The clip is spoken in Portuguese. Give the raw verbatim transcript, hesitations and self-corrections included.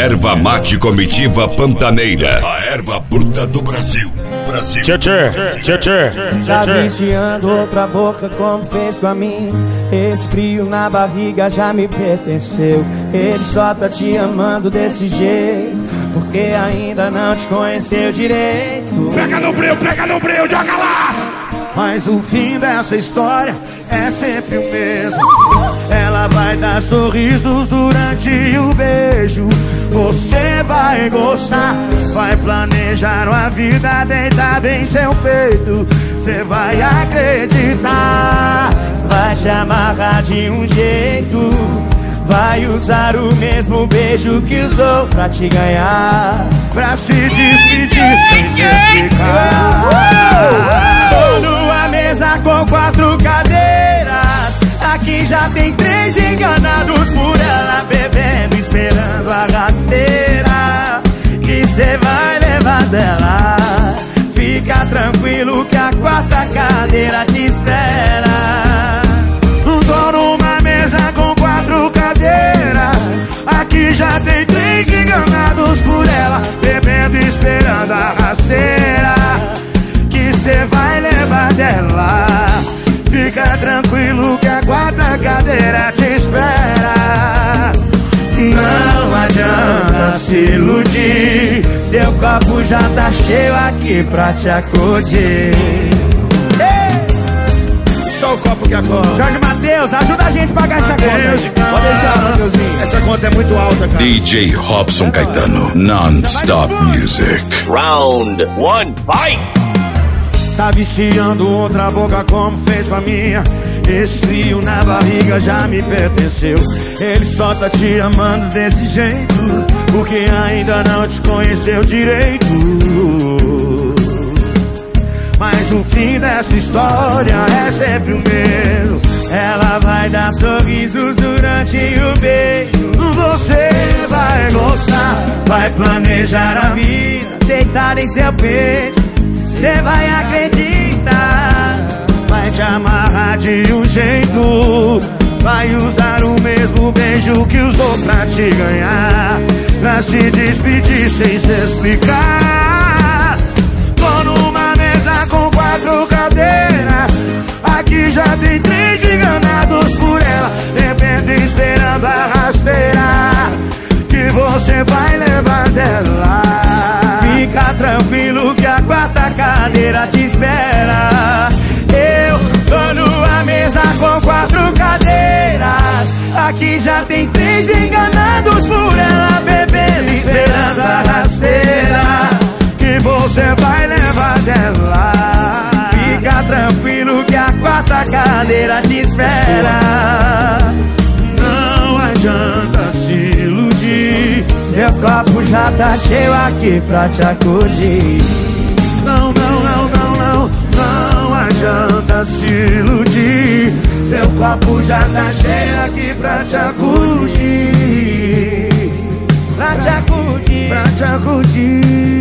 Erva mate comitiva pantaneira. A erva bruta do Brasil. Brasil. Tchê, tchê, tchê, tchê. Tá viciando outra boca como fez com a minha. Esse frio na barriga já me pertenceu. Ele só tá te amando desse jeito porque ainda não te conheceu direito. Pega no breu, pega no breu, joga lá! Mas o fim dessa história é sempre o mesmo. Ela vai dar sorrisos durante o beijo. Você vai gostar, vai planejar uma vida deitada em seu peito. Você vai acreditar, vai te amarrar de um jeito. Vai usar o mesmo beijo que usou pra te ganhar, pra se despedir sem se explicar. Tô numa mesa com quatro cadeiras. Aqui já tem três enganados por ela, bebendo, esperando a rasteira que cê vai levar dela. Fica tranquilo que a quarta cadeira te espera. Tô numa mesa com quatro cadeiras. Aqui já tem três enganados por ela, bebendo, esperando a rasteira que cê vai levar dela. Fica tranquilo que a quarta cadeira te espera. Não adianta se iludir, seu copo já tá cheio aqui pra te acudir. Só o copo que acorda. Jorge Mateus, ajuda a gente a pagar essa conta. Pode deixar, Mateuzinho. Essa conta é muito alta, cara. D J Robson Caetano, non-stop music. Round one, fight! Tá viciando outra boca como fez com a minha. Esse frio na barriga já me pertenceu. Ele só tá te amando desse jeito porque ainda não te conheceu direito. Mas o fim dessa história é sempre o mesmo. Ela vai dar sorrisos durante o beijo. Você vai gostar, vai planejar a vida deitada em seu peito. Você vai acreditar, vai te amarrar de um jeito. Vai usar o mesmo beijo que usou pra te ganhar, pra se despedir sem se explicar. Tô numa mesa com quatro cadeiras. Aqui já tem três enganados por ela, bebendo, esperando a rasteira que você vai levar dela. Fica tranquilo que a quarta cadeira te espera. Eu tô numa mesa com quatro cadeiras. Aqui já tem três enganados por ela, bebendo, esperando a rasteira que você vai levar dela. Fica tranquilo que a quarta cadeira te espera. Não adianta se iludir, seu copo já tá cheio aqui pra te acudir. Não, não, não, não, não, não adianta se iludir, seu copo já tá cheio aqui pra te acudir. Pra te acudir, pra te acudir.